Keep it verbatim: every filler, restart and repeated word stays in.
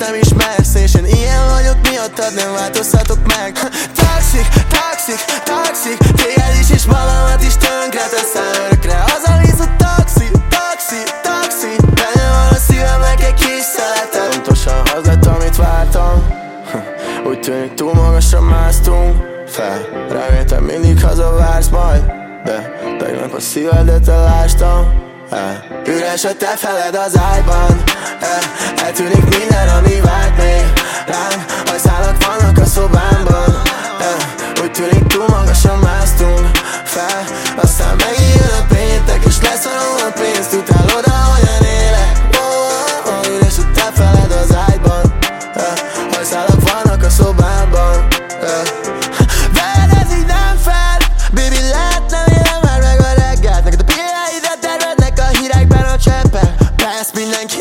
nem ismersz, és én ilyen vagyok, miattad nem változhatok meg. Toxic, toxic, toxic, téged is és magamat is tönkre teszem örökre. Az a víz a toxi, toxi, toxi, benne van a szívemnek egy kis szeletem. Pontosan az lett, amit vártam. Úgy tűnik túl magasan másztunk fel. Reméltem mindig hazavársz majd, de tegnap a szívedet elástam el. Üres a te feled az ágyban, el, eltűnik minden, ami várt még ránk. Hajszálak vannak a szobámban, el, úgy tűnik túl magasan másztunk fel. Aztán megijön a péntek és lesz a